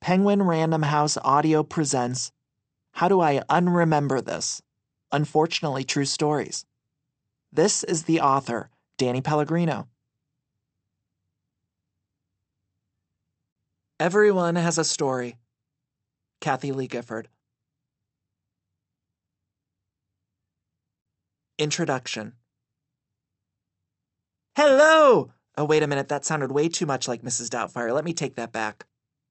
Penguin Random House Audio presents How Do I Unremember This? Unfortunately True Stories. This is the author, Danny Pellegrino. Everyone has a story. Kathy Lee Gifford. Introduction. Hello! Oh, wait a minute, that sounded way too much like Mrs. Doubtfire. Let me take that back.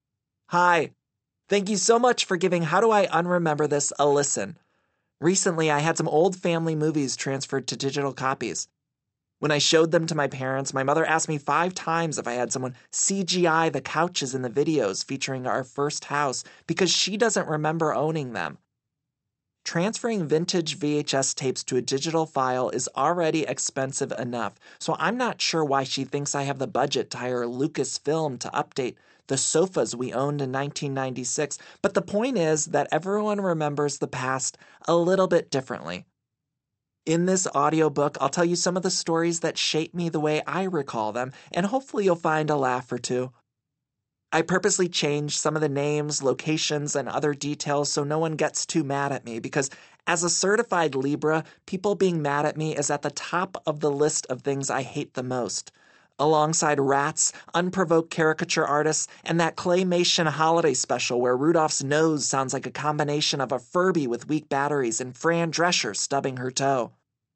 Hi. Thank you so much for giving How Do I Unremember This a listen. Recently, I had some old family movies transferred to digital copies. When I showed them to my parents, my mother asked me 5 times if I had someone CGI the couches in the videos featuring our first house because she doesn't remember owning them. Transferring vintage VHS tapes to a digital file is already expensive enough, so I'm not sure why she thinks I have the budget to hire Lucasfilm to update the sofas we owned in 1996, but the point is that everyone remembers the past a little bit differently. In this audiobook, I'll tell you some of the stories that shape me the way I recall them, and hopefully you'll find a laugh or two. I purposely changed some of the names, locations, and other details so no one gets too mad at me, because as a certified Libra, people being mad at me is at the top of the list of things I hate the most, alongside rats, unprovoked caricature artists, and that claymation holiday special where Rudolph's nose sounds like a combination of a Furby with weak batteries and Fran Drescher stubbing her toe.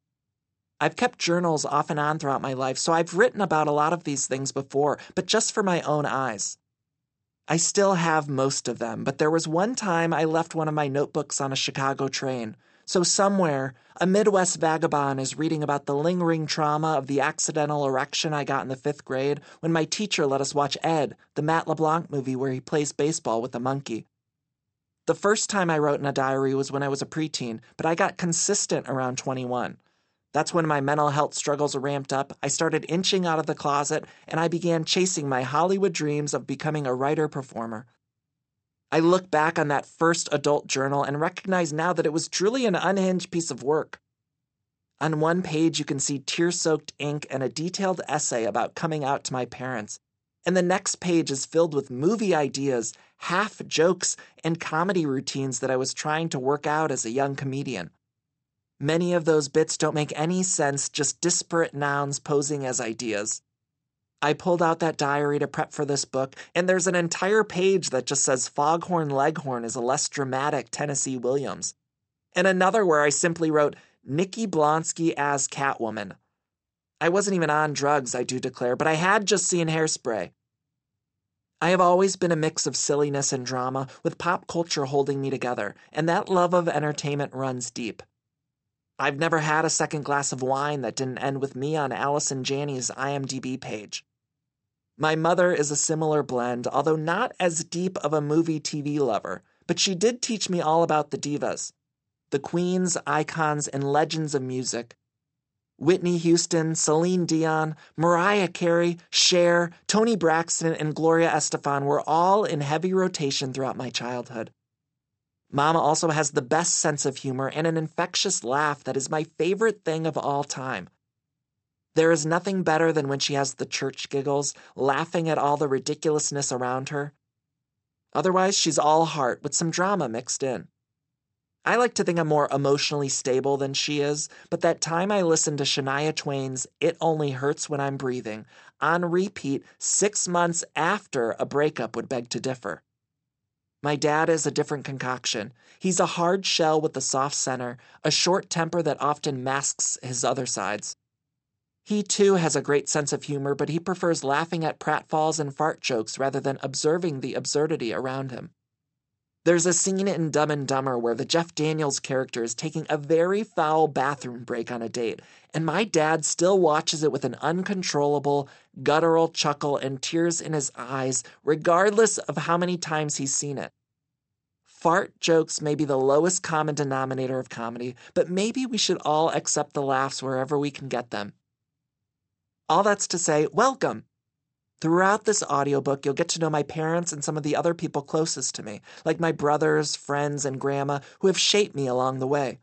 I've kept journals off and on throughout my life, so I've written about a lot of these things before, but just for my own eyes. I still have most of them, but there was one time I left one of my notebooks on a Chicago train. So somewhere, a Midwest vagabond is reading about the lingering trauma of the accidental erection I got in the 5th grade when my teacher let us watch Ed, the Matt LeBlanc movie where he plays baseball with a monkey. The first time I wrote in a diary was when I was a preteen, but I got consistent around 21. That's when my mental health struggles ramped up, I started inching out of the closet, and I began chasing my Hollywood dreams of becoming a writer-performer. I look back on that first adult journal and recognize now that it was truly an unhinged piece of work. On one page, you can see tear-soaked ink and a detailed essay about coming out to my parents. And the next page is filled with movie ideas, half jokes, and comedy routines that I was trying to work out as a young comedian. Many of those bits don't make any sense, just disparate nouns posing as ideas. I pulled out that diary to prep for this book, and there's an entire page that just says Foghorn Leghorn is a less dramatic Tennessee Williams. And another where I simply wrote Nikki Blonsky as Catwoman. I wasn't even on drugs, I do declare, but I had just seen Hairspray. I have always been a mix of silliness and drama, with pop culture holding me together, and that love of entertainment runs deep. I've never had a second glass of wine that didn't end with me on Allison Janney's IMDb page. My mother is a similar blend, although not as deep of a movie TV lover, but she did teach me all about the divas, the queens, icons, and legends of music. Whitney Houston, Celine Dion, Mariah Carey, Cher, Toni Braxton, and Gloria Estefan were all in heavy rotation throughout my childhood. Mama also has the best sense of humor and an infectious laugh that is my favorite thing of all time. There is nothing better than when she has the church giggles, laughing at all the ridiculousness around her. Otherwise, she's all heart with some drama mixed in. I like to think I'm more emotionally stable than she is, but that time I listened to Shania Twain's It Only Hurts When I'm Breathing on repeat 6 months after a breakup would beg to differ. My dad is a different concoction. He's a hard shell with a soft center, a short temper that often masks his other sides. He, too, has a great sense of humor, but he prefers laughing at pratfalls and fart jokes rather than observing the absurdity around him. There's a scene in Dumb and Dumber where the Jeff Daniels character is taking a very foul bathroom break on a date, and my dad still watches it with an uncontrollable, guttural chuckle and tears in his eyes, regardless of how many times he's seen it. Fart jokes may be the lowest common denominator of comedy, but maybe we should all accept the laughs wherever we can get them. All that's to say, welcome! Throughout this audiobook, you'll get to know my parents and some of the other people closest to me, like my brothers, friends, and grandma, who have shaped me along the way.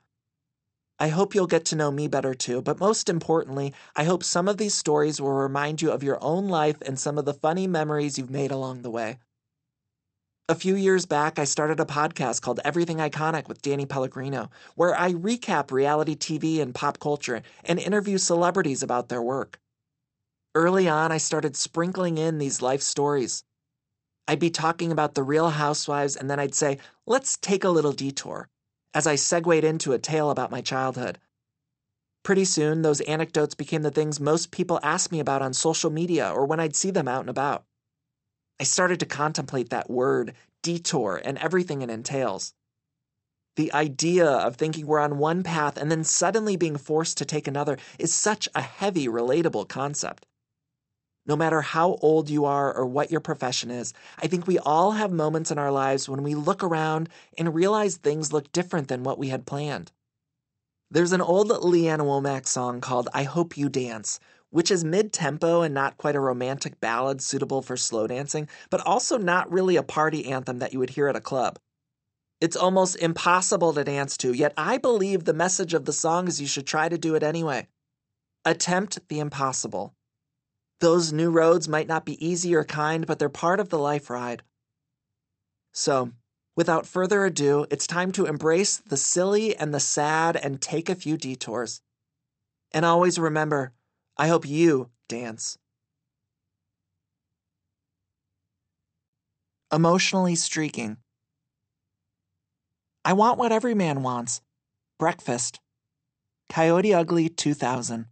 I hope you'll get to know me better too, but most importantly, I hope some of these stories will remind you of your own life and some of the funny memories you've made along the way. A few years back, I started a podcast called Everything Iconic with Danny Pellegrino, where I recap reality TV and pop culture and interview celebrities about their work. Early on, I started sprinkling in these life stories. I'd be talking about the Real Housewives, and then I'd say, let's take a little detour, as I segued into a tale about my childhood. Pretty soon, those anecdotes became the things most people asked me about on social media or when I'd see them out and about. I started to contemplate that word, detour, and everything it entails. The idea of thinking we're on one path and then suddenly being forced to take another is such a heavy, relatable concept. No matter how old you are or what your profession is, I think we all have moments in our lives when we look around and realize things look different than what we had planned. There's an old Lee Ann Womack song called I Hope You Dance, which is mid-tempo and not quite a romantic ballad suitable for slow dancing, but also not really a party anthem that you would hear at a club. It's almost impossible to dance to, yet I believe the message of the song is you should try to do it anyway. Attempt the impossible. Those new roads might not be easy or kind, but they're part of the life ride. So, without further ado, it's time to embrace the silly and the sad and take a few detours. And always remember, I hope you dance. Emotionally streaking. I want what every man wants. Breakfast. Coyote Ugly 2000.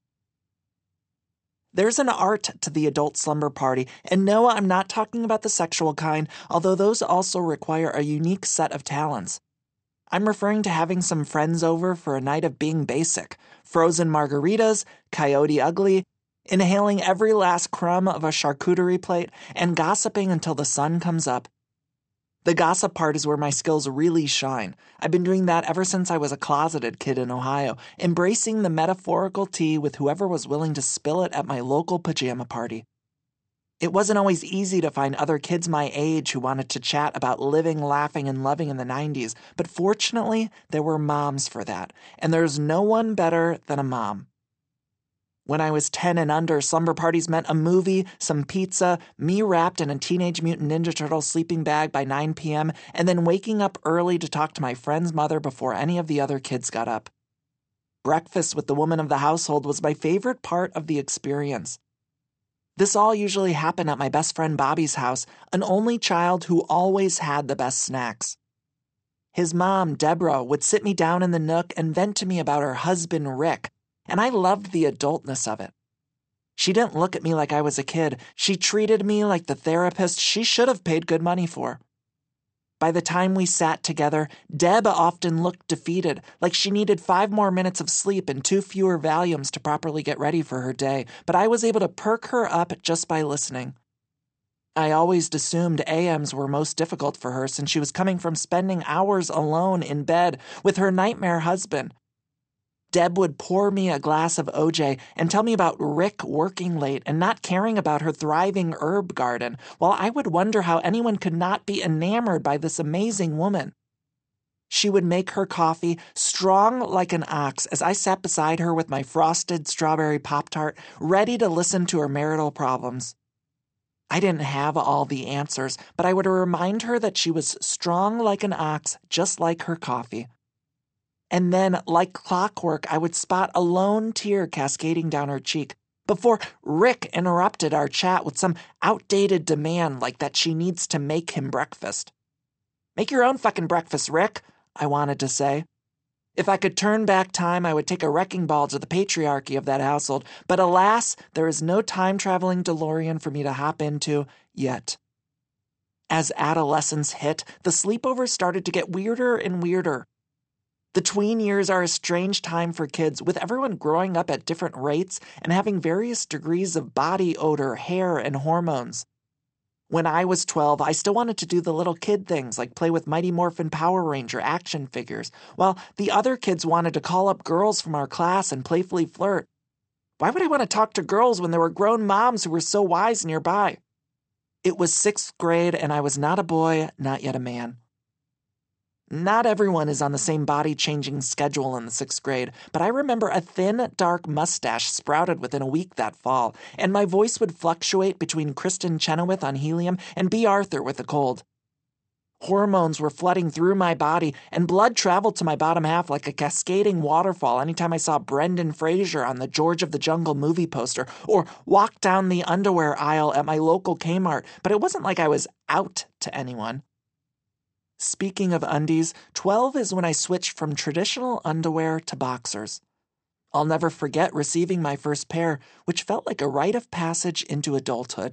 There's an art to the adult slumber party, and no, I'm not talking about the sexual kind, although those also require a unique set of talents. I'm referring to having some friends over for a night of being basic, frozen margaritas, Coyote Ugly, inhaling every last crumb of a charcuterie plate, and gossiping until the sun comes up. The gossip part is where my skills really shine. I've been doing that ever since I was a closeted kid in Ohio, embracing the metaphorical tea with whoever was willing to spill it at my local pajama party. It wasn't always easy to find other kids my age who wanted to chat about living, laughing, and loving in the 90s, but fortunately, there were moms for that, and there's no one better than a mom. When I was 10 and under, slumber parties meant a movie, some pizza, me wrapped in a Teenage Mutant Ninja Turtle sleeping bag by 9 p.m., and then waking up early to talk to my friend's mother before any of the other kids got up. Breakfast with the woman of the household was my favorite part of the experience. This all usually happened at my best friend Bobby's house, an only child who always had the best snacks. His mom, Deborah, would sit me down in the nook and vent to me about her husband, Rick, and I loved the adultness of it. She didn't look at me like I was a kid. She treated me like the therapist she should have paid good money for. By the time we sat together, Deb often looked defeated, like she needed 5 more minutes of sleep and 2 fewer Valiums to properly get ready for her day, but I was able to perk her up just by listening. I always assumed AMs were most difficult for her since she was coming from spending hours alone in bed with her nightmare husband. Deb would pour me a glass of OJ and tell me about Rick working late and not caring about her thriving herb garden, while I would wonder how anyone could not be enamored by this amazing woman. She would make her coffee strong like an ox as I sat beside her with my frosted strawberry Pop-Tart, ready to listen to her marital problems. I didn't have all the answers, but I would remind her that she was strong like an ox, just like her coffee. And then, like clockwork, I would spot a lone tear cascading down her cheek before Rick interrupted our chat with some outdated demand like that she needs to make him breakfast. Make your own fucking breakfast, Rick, I wanted to say. If I could turn back time, I would take a wrecking ball to the patriarchy of that household, but alas, there is no time-traveling DeLorean for me to hop into yet. As adolescence hit, the sleepovers started to get weirder and weirder. The tween years are a strange time for kids, with everyone growing up at different rates and having various degrees of body odor, hair, and hormones. When I was 12, I still wanted to do the little kid things like play with Mighty Morphin Power Ranger action figures, while the other kids wanted to call up girls from our class and playfully flirt. Why would I want to talk to girls when there were grown moms who were so wise nearby? It was 6th grade, and I was not a boy, not yet a man. Not everyone is on the same body-changing schedule in the 6th grade, but I remember a thin, dark mustache sprouted within a week that fall, and my voice would fluctuate between Kristen Chenoweth on helium and B. Arthur with a cold. Hormones were flooding through my body, and blood traveled to my bottom half like a cascading waterfall anytime I saw Brendan Fraser on the George of the Jungle movie poster, or walked down the underwear aisle at my local Kmart, but it wasn't like I was out to anyone. Speaking of undies, 12 is when I switched from traditional underwear to boxers. I'll never forget receiving my first pair, which felt like a rite of passage into adulthood.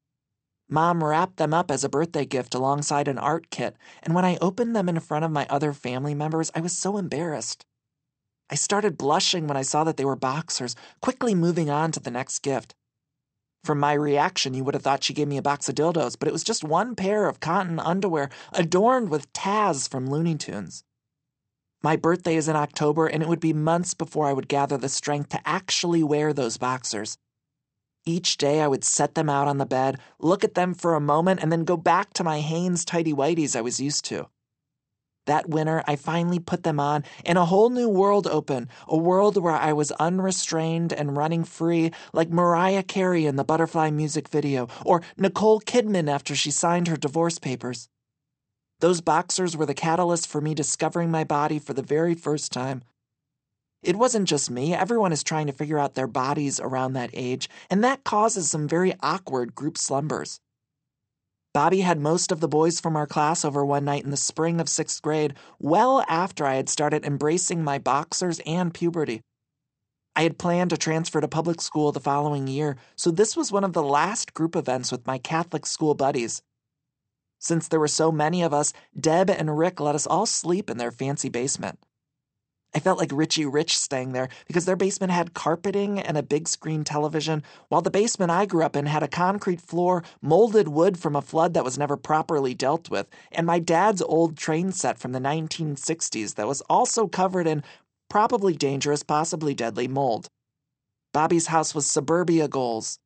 Mom wrapped them up as a birthday gift alongside an art kit, and when I opened them in front of my other family members, I was so embarrassed. I started blushing when I saw that they were boxers, quickly moving on to the next gift. From my reaction, you would have thought she gave me a box of dildos, but it was just one pair of cotton underwear adorned with Taz from Looney Tunes. My birthday is in October, and it would be months before I would gather the strength to actually wear those boxers. Each day I would set them out on the bed, look at them for a moment, and then go back to my Hanes tighty-whities I was used to. That winter, I finally put them on, and a whole new world opened, a world where I was unrestrained and running free, like Mariah Carey in the Butterfly music video, or Nicole Kidman after she signed her divorce papers. Those boxers were the catalyst for me discovering my body for the very first time. It wasn't just me. Everyone is trying to figure out their bodies around that age, and that causes some very awkward group slumbers. Bobby had most of the boys from our class over one night in the spring of 6th grade, well after I had started embracing my boxers and puberty. I had planned to transfer to public school the following year, so this was one of the last group events with my Catholic school buddies. Since there were so many of us, Deb and Rick let us all sleep in their fancy basement. I felt like Richie Rich staying there because their basement had carpeting and a big screen television, while the basement I grew up in had a concrete floor, molded wood from a flood that was never properly dealt with, and my dad's old train set from the 1960s that was also covered in probably dangerous, possibly deadly mold. Bobby's house was suburbia goals.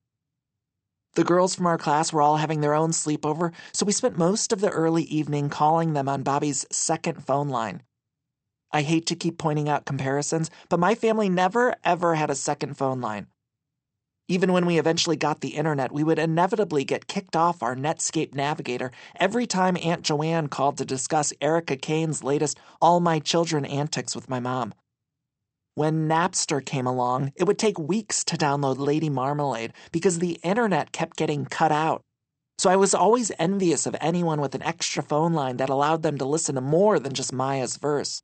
The girls from our class were all having their own sleepover, so we spent most of the early evening calling them on Bobby's second phone line. I hate to keep pointing out comparisons, but my family never, ever had a second phone line. Even when we eventually got the internet, we would inevitably get kicked off our Netscape Navigator every time Aunt Joanne called to discuss Erica Kane's latest All My Children antics with my mom. When Napster came along, it would take weeks to download Lady Marmalade because the internet kept getting cut out. So I was always envious of anyone with an extra phone line that allowed them to listen to more than just Maya's verse.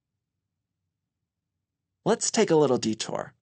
Let's take a little detour.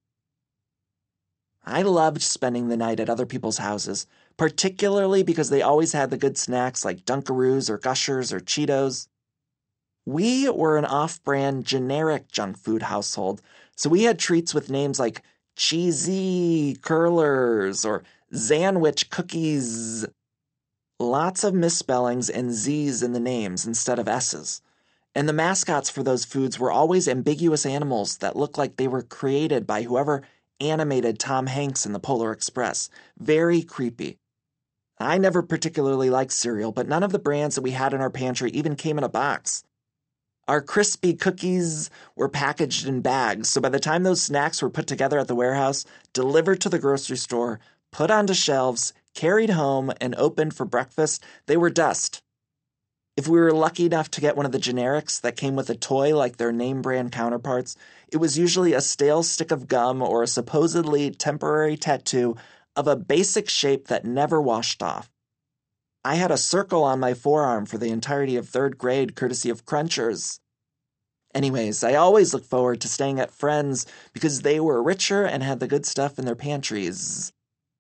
I loved spending the night at other people's houses, particularly because they always had the good snacks like Dunkaroos or Gushers or Cheetos. We were an off-brand generic junk food household, so we had treats with names like Cheesy Curlers or Sandwich Cookies. Lots of misspellings and Z's in the names instead of S's. And the mascots for those foods were always ambiguous animals that looked like they were created by whoever animated Tom Hanks in the Polar Express. Very creepy. I never particularly liked cereal, but none of the brands that we had in our pantry even came in a box. Our crispy cookies were packaged in bags, so by the time those snacks were put together at the warehouse, delivered to the grocery store, put onto shelves, carried home, and opened for breakfast, they were dust. If we were lucky enough to get one of the generics that came with a toy like their name brand counterparts, it was usually a stale stick of gum or a supposedly temporary tattoo of a basic shape that never washed off. I had a circle on my forearm for the entirety of 3rd grade courtesy of Crunchers. Anyways, I always looked forward to staying at friends because they were richer and had the good stuff in their pantries.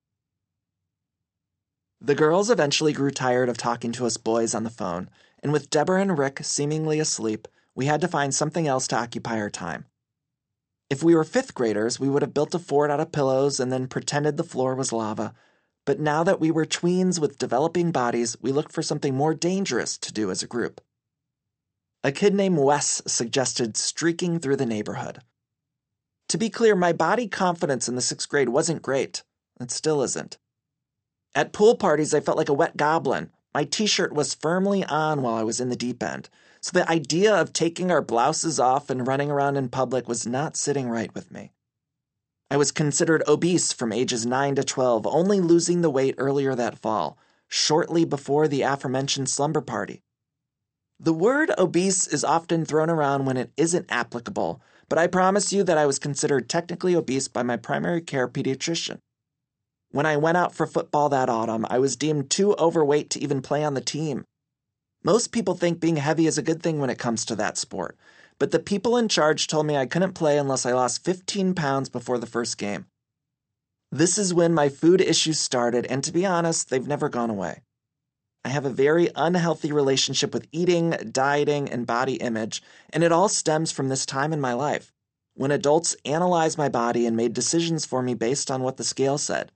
The girls eventually grew tired of talking to us boys on the phone, and with Deborah and Rick seemingly asleep, we had to find something else to occupy our time. If we were 5th graders, we would have built a fort out of pillows and then pretended the floor was lava. But now that we were tweens with developing bodies, we looked for something more dangerous to do as a group. A kid named Wes suggested streaking through the neighborhood. To be clear, my body confidence in the 6th grade wasn't great. It still isn't. At pool parties, I felt like a wet goblin. My t-shirt was firmly on while I was in the deep end, so the idea of taking our blouses off and running around in public was not sitting right with me. I was considered obese from ages 9 to 12, only losing the weight earlier that fall, shortly before the aforementioned slumber party. The word obese is often thrown around when it isn't applicable, but I promise you that I was considered technically obese by my primary care pediatrician. When I went out for football that autumn, I was deemed too overweight to even play on the team. Most people think being heavy is a good thing when it comes to that sport, but the people in charge told me I couldn't play unless I lost 15 pounds before the first game. This is when my food issues started, and to be honest, they've never gone away. I have a very unhealthy relationship with eating, dieting, and body image, and it all stems from this time in my life, when adults analyzed my body and made decisions for me based on what the scale said.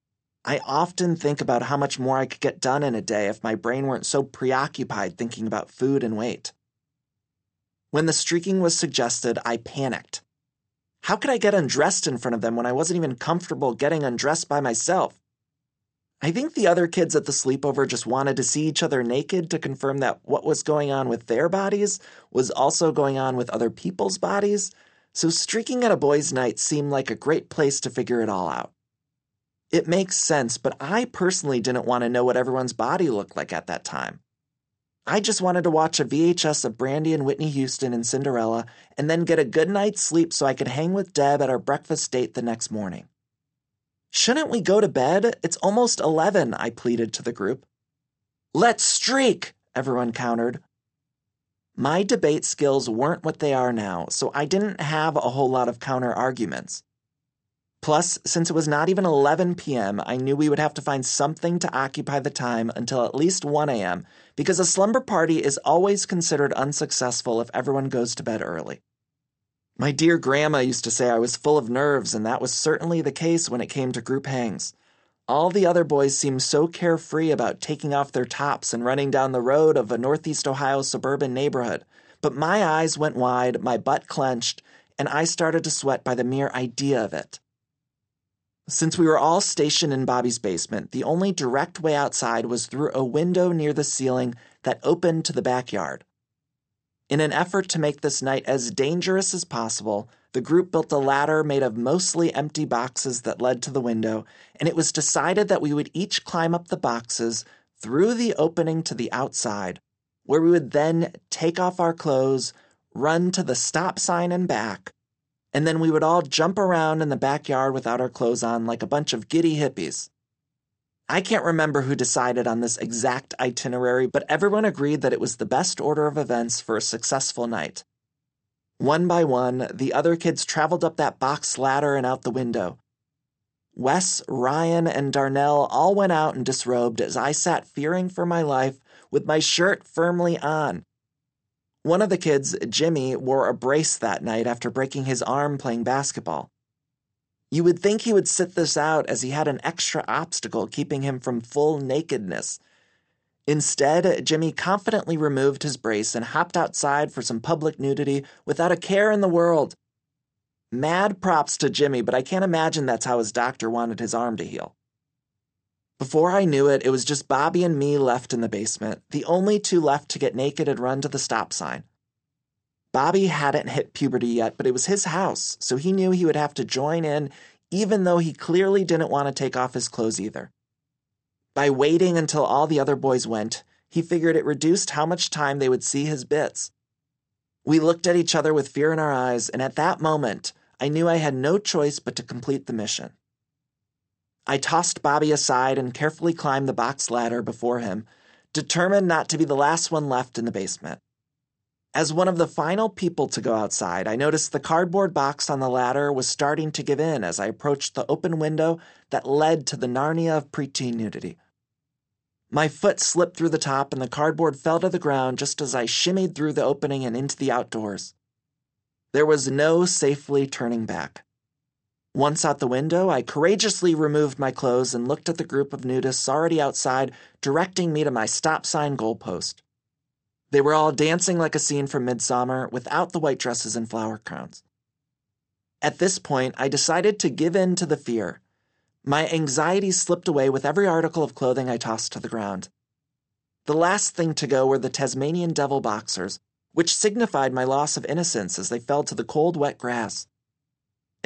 I often think about how much more I could get done in a day if my brain weren't so preoccupied thinking about food and weight. When the streaking was suggested, I panicked. How could I get undressed in front of them when I wasn't even comfortable getting undressed by myself? I think the other kids at the sleepover just wanted to see each other naked to confirm that what was going on with their bodies was also going on with other people's bodies, so streaking at a boys' night seemed like a great place to figure it all out. It makes sense, but I personally didn't want to know what everyone's body looked like at that time. I just wanted to watch a VHS of Brandy and Whitney Houston and Cinderella and then get a good night's sleep so I could hang with Deb at our breakfast date the next morning. Shouldn't we go to bed? It's almost 11, I pleaded to the group. Let's streak, everyone countered. My debate skills weren't what they are now, so I didn't have a whole lot of counter arguments. Plus, since it was not even 11 p.m., I knew we would have to find something to occupy the time until at least 1 a.m., because a slumber party is always considered unsuccessful if everyone goes to bed early. My dear grandma used to say I was full of nerves, and that was certainly the case when it came to group hangs. All the other boys seemed so carefree about taking off their tops and running down the road of a Northeast Ohio suburban neighborhood, but my eyes went wide, my butt clenched, and I started to sweat by the mere idea of it. Since we were all stationed in Bobby's basement, the only direct way outside was through a window near the ceiling that opened to the backyard. In an effort to make this night as dangerous as possible, the group built a ladder made of mostly empty boxes that led to the window, and it was decided that we would each climb up the boxes through the opening to the outside, where we would then take off our clothes, run to the stop sign and back, and then we would all jump around in the backyard without our clothes on like a bunch of giddy hippies. I can't remember who decided on this exact itinerary, but everyone agreed that it was the best order of events for a successful night. One by one, the other kids traveled up that box ladder and out the window. Wes, Ryan, and Darnell all went out and disrobed as I sat fearing for my life with my shirt firmly on. One of the kids, Jimmy, wore a brace that night after breaking his arm playing basketball. You would think he would sit this out as he had an extra obstacle keeping him from full nakedness. Instead, Jimmy confidently removed his brace and hopped outside for some public nudity without a care in the world. Mad props to Jimmy, but I can't imagine that's how his doctor wanted his arm to heal. Before I knew it, it was just Bobby and me left in the basement, the only two left to get naked and run to the stop sign. Bobby hadn't hit puberty yet, but it was his house, so he knew he would have to join in, even though he clearly didn't want to take off his clothes either. By waiting until all the other boys went, he figured it reduced how much time they would see his bits. We looked at each other with fear in our eyes, and at that moment, I knew I had no choice but to complete the mission. I tossed Bobby aside and carefully climbed the box ladder before him, determined not to be the last one left in the basement. As one of the final people to go outside, I noticed the cardboard box on the ladder was starting to give in as I approached the open window that led to the Narnia of preteen nudity. My foot slipped through the top and the cardboard fell to the ground just as I shimmied through the opening and into the outdoors. There was no safely turning back. Once out the window, I courageously removed my clothes and looked at the group of nudists already outside, directing me to my stop sign goalpost. They were all dancing like a scene from Midsummer without the white dresses and flower crowns. At this point, I decided to give in to the fear. My anxiety slipped away with every article of clothing I tossed to the ground. The last thing to go were the Tasmanian devil boxers, which signified my loss of innocence as they fell to the cold, wet grass.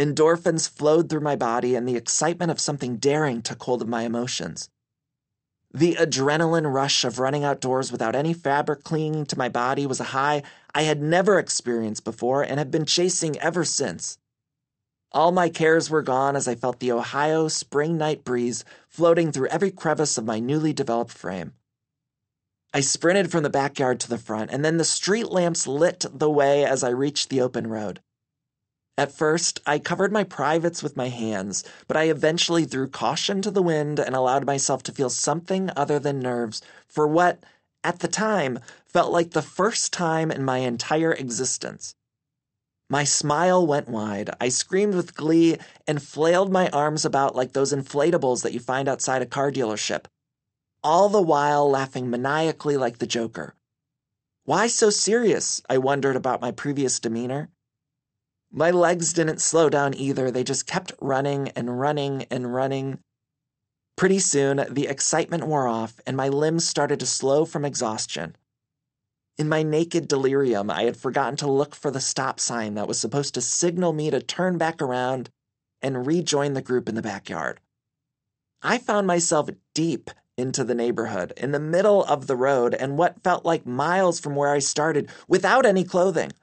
Endorphins flowed through my body, and the excitement of something daring took hold of my emotions. The adrenaline rush of running outdoors without any fabric clinging to my body was a high I had never experienced before and have been chasing ever since. All my cares were gone as I felt the Ohio spring night breeze floating through every crevice of my newly developed frame. I sprinted from the backyard to the front, and then the street lamps lit the way as I reached the open road. At first, I covered my privates with my hands, but I eventually threw caution to the wind and allowed myself to feel something other than nerves for what, at the time, felt like the first time in my entire existence. My smile went wide, I screamed with glee, and flailed my arms about like those inflatables that you find outside a car dealership, all the while laughing maniacally like the Joker. Why so serious? I wondered about my previous demeanor. My legs didn't slow down either, they just kept running and running and running. Pretty soon, the excitement wore off, and my limbs started to slow from exhaustion. In my naked delirium, I had forgotten to look for the stop sign that was supposed to signal me to turn back around and rejoin the group in the backyard. I found myself deep into the neighborhood, in the middle of the road, and what felt like miles from where I started, without any clothing.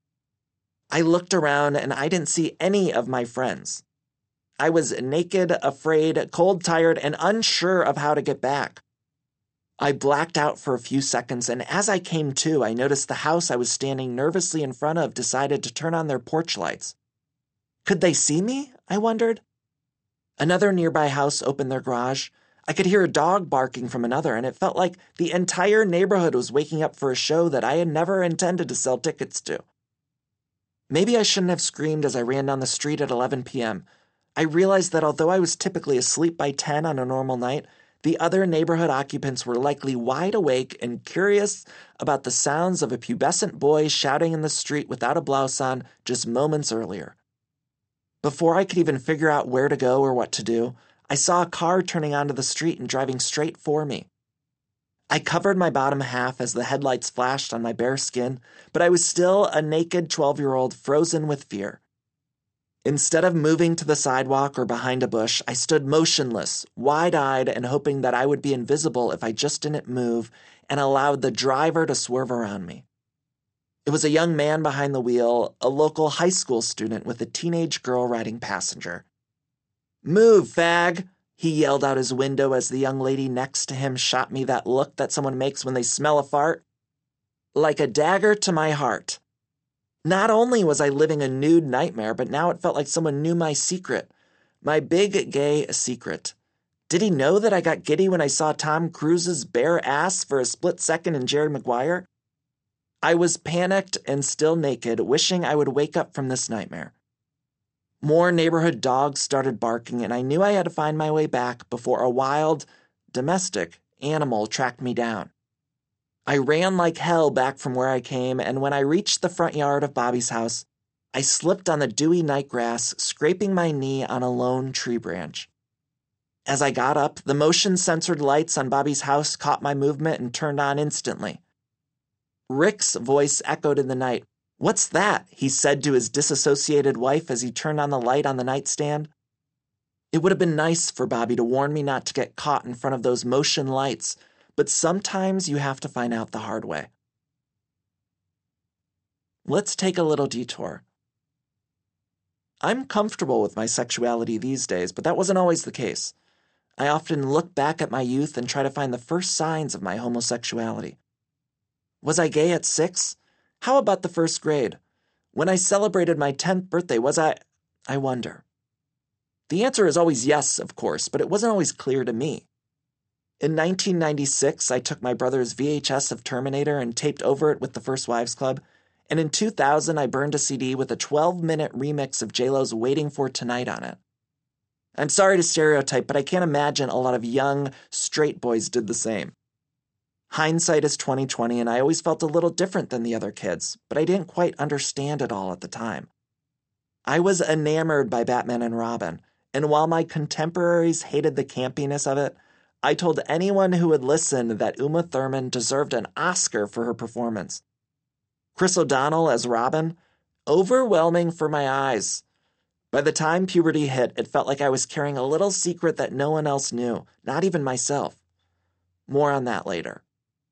I looked around and I didn't see any of my friends. I was naked, afraid, cold, tired, and unsure of how to get back. I blacked out for a few seconds, and as I came to, I noticed the house I was standing nervously in front of decided to turn on their porch lights. Could they see me? I wondered. Another nearby house opened their garage. I could hear a dog barking from another, and it felt like the entire neighborhood was waking up for a show that I had never intended to sell tickets to. Maybe I shouldn't have screamed as I ran down the street at 11 p.m. I realized that although I was typically asleep by 10 on a normal night, the other neighborhood occupants were likely wide awake and curious about the sounds of a pubescent boy shouting in the street without a blouse on just moments earlier. Before I could even figure out where to go or what to do, I saw a car turning onto the street and driving straight for me. I covered my bottom half as the headlights flashed on my bare skin, but I was still a naked 12-year-old frozen with fear. Instead of moving to the sidewalk or behind a bush, I stood motionless, wide-eyed, and hoping that I would be invisible if I just didn't move and allowed the driver to swerve around me. It was a young man behind the wheel, a local high school student with a teenage girl riding passenger. "Move, fag!" he yelled out his window as the young lady next to him shot me that look that someone makes when they smell a fart. Like a dagger to my heart. Not only was I living a nude nightmare, but now it felt like someone knew my secret. My big gay secret. Did he know that I got giddy when I saw Tom Cruise's bare ass for a split second in Jerry Maguire? I was panicked and still naked, wishing I would wake up from this nightmare. More neighborhood dogs started barking, and I knew I had to find my way back before a wild, domestic animal tracked me down. I ran like hell back from where I came, and when I reached the front yard of Bobby's house, I slipped on the dewy night grass, scraping my knee on a lone tree branch. As I got up, the motion-censored lights on Bobby's house caught my movement and turned on instantly. Rick's voice echoed in the night. "What's that?" he said to his disassociated wife as he turned on the light on the nightstand. It would have been nice for Bobby to warn me not to get caught in front of those motion lights, but sometimes you have to find out the hard way. Let's take a little detour. I'm comfortable with my sexuality these days, but that wasn't always the case. I often look back at my youth and try to find the first signs of my homosexuality. Was I gay at 6? How about the first grade? When I celebrated my 10th birthday, was I wonder. The answer is always yes, of course, but it wasn't always clear to me. In 1996, I took my brother's VHS of Terminator and taped over it with the First Wives Club, and in 2000, I burned a CD with a 12-minute remix of J-Lo's Waiting for Tonight on it. I'm sorry to stereotype, but I can't imagine a lot of young, straight boys did the same. Hindsight is 20/20, and I always felt a little different than the other kids, but I didn't quite understand it all at the time. I was enamored by Batman and Robin, and while my contemporaries hated the campiness of it, I told anyone who would listen that Uma Thurman deserved an Oscar for her performance. Chris O'Donnell as Robin? Overwhelming for my eyes. By the time puberty hit, it felt like I was carrying a little secret that no one else knew, not even myself. More on that later.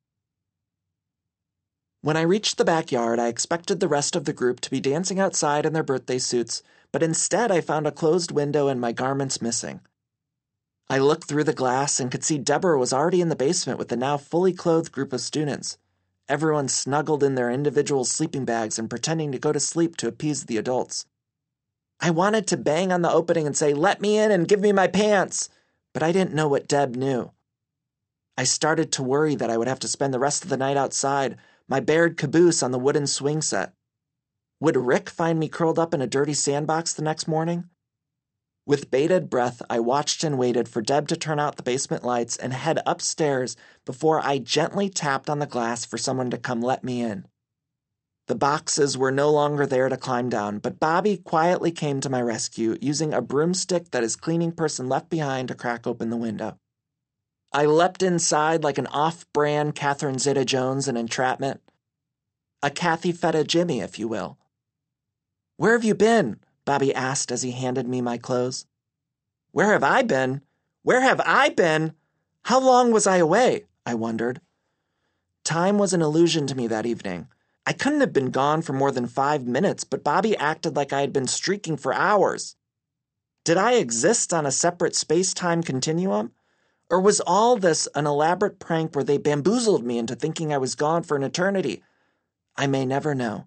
When I reached the backyard, I expected the rest of the group to be dancing outside in their birthday suits, but instead I found a closed window and my garments missing. I looked through the glass and could see Deborah was already in the basement with the now fully clothed group of students. Everyone snuggled in their individual sleeping bags and pretending to go to sleep to appease the adults. I wanted to bang on the opening and say, "Let me in and give me my pants," but I didn't know what Deb knew. I started to worry that I would have to spend the rest of the night outside, my bared caboose on the wooden swing set. Would Rick find me curled up in a dirty sandbox the next morning? With bated breath, I watched and waited for Deb to turn out the basement lights and head upstairs before I gently tapped on the glass for someone to come let me in. The boxes were no longer there to climb down, but Bobby quietly came to my rescue, using a broomstick that his cleaning person left behind to crack open the window. I leapt inside like an off-brand Catherine Zeta-Jones in Entrapment. A Kathy Feta Jimmy, if you will. "Where have you been?" Bobby asked as he handed me my clothes. Where have I been? Where have I been? How long was I away? I wondered. Time was an illusion to me that evening. I couldn't have been gone for more than 5 minutes, but Bobby acted like I had been streaking for hours. Did I exist on a separate space-time continuum? Or was all this an elaborate prank where they bamboozled me into thinking I was gone for an eternity? I may never know.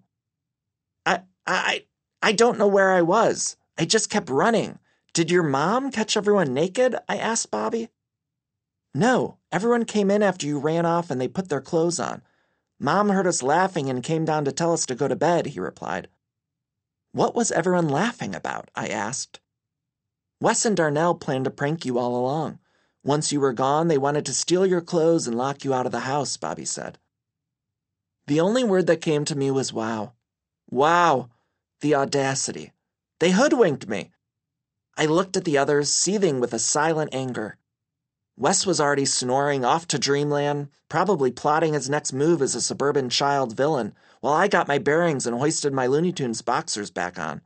I don't know where I was. I just kept running. Did your mom catch everyone naked? I asked Bobby. No, everyone came in after you ran off and they put their clothes on. Mom heard us laughing and came down to tell us to go to bed, he replied. What was everyone laughing about? I asked. Wes and Darnell planned to prank you all along. Once you were gone, they wanted to steal your clothes and lock you out of the house, Bobby said. The only word that came to me was wow. Wow, the audacity. They hoodwinked me. I looked at the others, seething with a silent anger. Wes was already snoring off to dreamland, probably plotting his next move as a suburban child villain, while I got my bearings and hoisted my Looney Tunes boxers back on.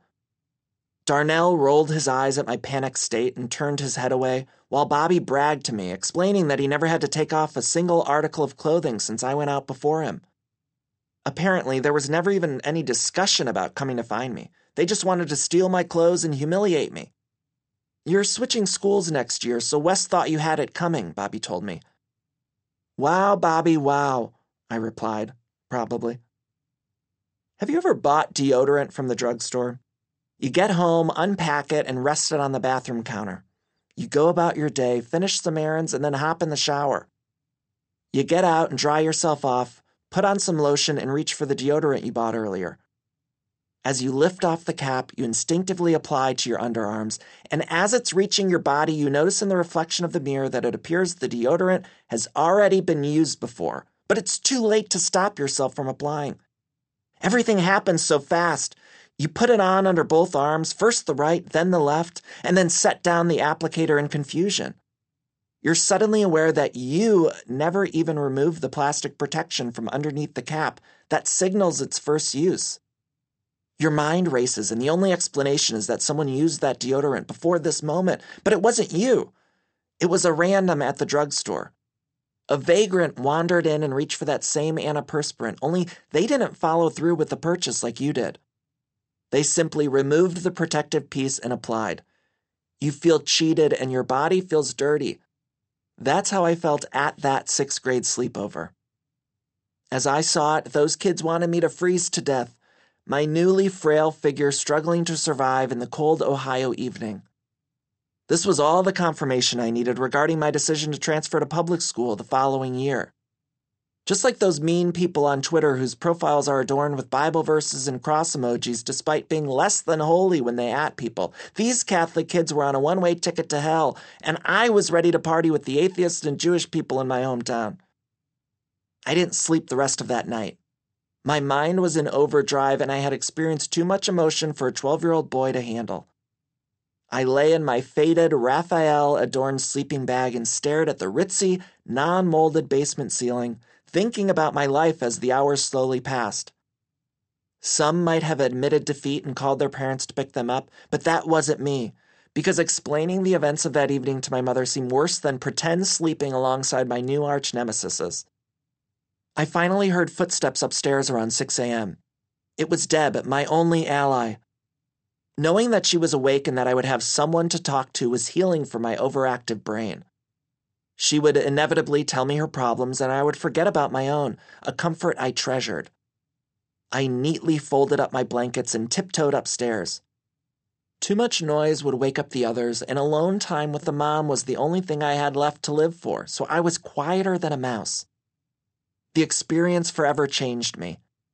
Darnell rolled his eyes at my panicked state and turned his head away, while Bobby bragged to me, explaining that he never had to take off a single article of clothing since I went out before him. Apparently, there was never even any discussion about coming to find me. They just wanted to steal my clothes and humiliate me. You're switching schools next year, so Wes thought you had it coming, Bobby told me. Wow, Bobby, wow, I replied, probably. Have you ever bought deodorant from the drugstore? You get home, unpack it, and rest it on the bathroom counter. You go about your day, finish some errands, and then hop in the shower. You get out and dry yourself off, put on some lotion, and reach for the deodorant you bought earlier. As you lift off the cap, you instinctively apply to your underarms, and as it's reaching your body, you notice in the reflection of the mirror that it appears the deodorant has already been used before, but it's too late to stop yourself from applying. Everything happens so fast. You put it on under both arms, first the right, then the left, and then set down the applicator in confusion. You're suddenly aware that you never even removed the plastic protection from underneath the cap that signals its first use. Your mind races, and the only explanation is that someone used that deodorant before this moment, but it wasn't you. It was a random at the drugstore. A vagrant wandered in and reached for that same antiperspirant, only they didn't follow through with the purchase like you did. They simply removed the protective piece and applied. You feel cheated and your body feels dirty. That's how I felt at that 6th grade sleepover. As I saw it, those kids wanted me to freeze to death, my newly frail figure struggling to survive in the cold Ohio evening. This was all the confirmation I needed regarding my decision to transfer to public school the following year. Just like those mean people on Twitter whose profiles are adorned with Bible verses and cross emojis despite being less than holy when they at people, these Catholic kids were on a one-way ticket to hell, and I was ready to party with the atheists and Jewish people in my hometown. I didn't sleep the rest of that night. My mind was in overdrive, and I had experienced too much emotion for a 12-year-old boy to handle. I lay in my faded, Raphael-adorned sleeping bag and stared at the ritzy, non-molded basement ceiling, thinking about my life as the hours slowly passed. Some might have admitted defeat and called their parents to pick them up, but that wasn't me. because explaining the events of that evening to my mother seemed worse than pretend sleeping alongside my new arch nemesis. I finally heard footsteps upstairs around 6 a.m. It was Deb, my only ally. Knowing that she was awake and that I would have someone to talk to was healing for my overactive brain. She would inevitably tell me her problems, and I would forget about my own, a comfort I treasured. I neatly folded up my blankets and tiptoed upstairs. Too much noise would wake up the others, and alone time with the mom was the only thing I had left to live for, so I was quieter than a mouse. The experience forever changed me.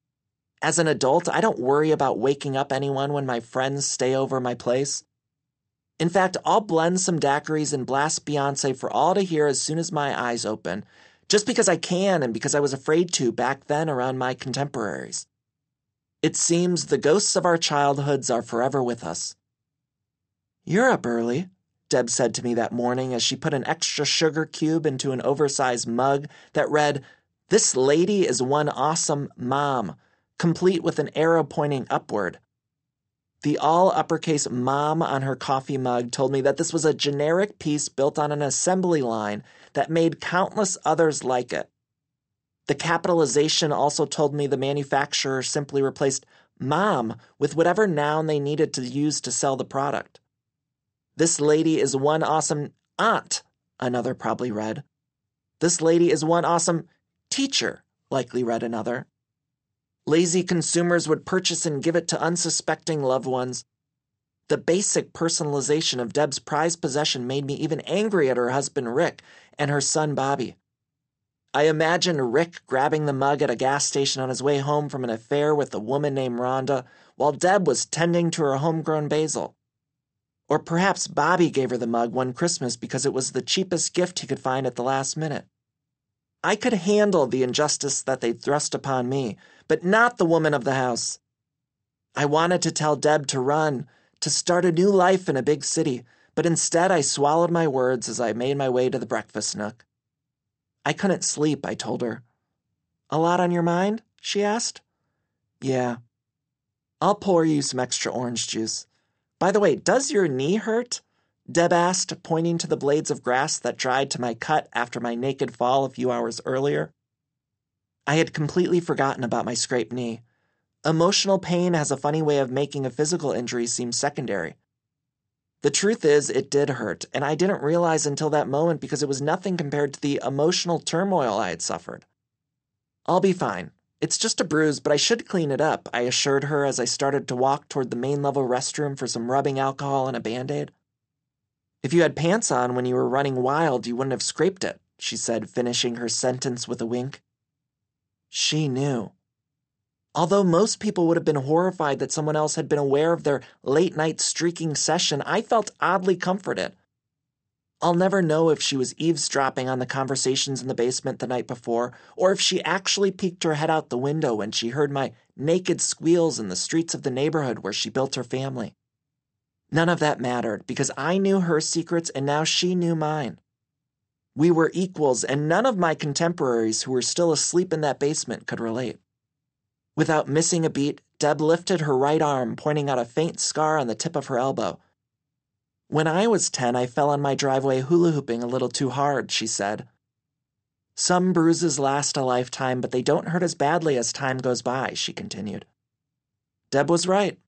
As an adult, I don't worry about waking up anyone when my friends stay over my place. In fact, I'll blend some daiquiris and blast Beyoncé for all to hear as soon as my eyes open, just because I can and because I was afraid to back then around my contemporaries. It seems the ghosts of our childhoods are forever with us. "You're up early," Deb said to me that morning as she put an extra sugar cube into an oversized mug that read, "This lady is one awesome mom," complete with an arrow pointing upward. The all-uppercase mom on her coffee mug told me that this was a generic piece built on an assembly line that made countless others like it. The capitalization also told me the manufacturer simply replaced mom with whatever noun they needed to use to sell the product. "This lady is one awesome aunt," another probably read. "This lady is one awesome teacher," likely read another. Lazy consumers would purchase and give it to unsuspecting loved ones. The basic personalization of Deb's prized possession made me even angry at her husband Rick and her son Bobby. I imagined Rick grabbing the mug at a gas station on his way home from an affair with a woman named Rhonda, while Deb was tending to her homegrown basil. Or perhaps Bobby gave her the mug one Christmas because it was the cheapest gift he could find at the last minute. I could handle the injustice that they thrust upon me, but not the woman of the house. I wanted to tell Deb to run, to start a new life in a big city, but instead I swallowed my words as I made my way to the breakfast nook. I couldn't sleep, I told her. "A lot on your mind?" she asked. "Yeah." "I'll pour you some extra orange juice. By the way, does your knee hurt?" Deb asked, pointing to the blades of grass that dried to my cut after my naked fall a few hours earlier. I had completely forgotten about my scraped knee. Emotional pain has a funny way of making a physical injury seem secondary. The truth is, it did hurt, and I didn't realize until that moment because it was nothing compared to the emotional turmoil I had suffered. "I'll be fine. It's just a bruise, but I should clean it up," I assured her as I started to walk toward the main-level restroom for some rubbing alcohol and a Band-Aid. "If you had pants on when you were running wild, you wouldn't have scraped it," she said, finishing her sentence with a wink. She knew. Although most people would have been horrified that someone else had been aware of their late-night streaking session, I felt oddly comforted. I'll never know if she was eavesdropping on the conversations in the basement the night before, or if she actually peeked her head out the window when she heard my naked squeals in the streets of the neighborhood where she built her family. None of that mattered, because I knew her secrets and now she knew mine. We were equals, and none of my contemporaries who were still asleep in that basement could relate. Without missing a beat, Deb lifted her right arm, pointing out a faint scar on the tip of her elbow. "When I was 10, I fell on my driveway hula-hooping a little too hard," she said. "Some bruises last a lifetime, but they don't hurt as badly as time goes by," she continued. Deb was right.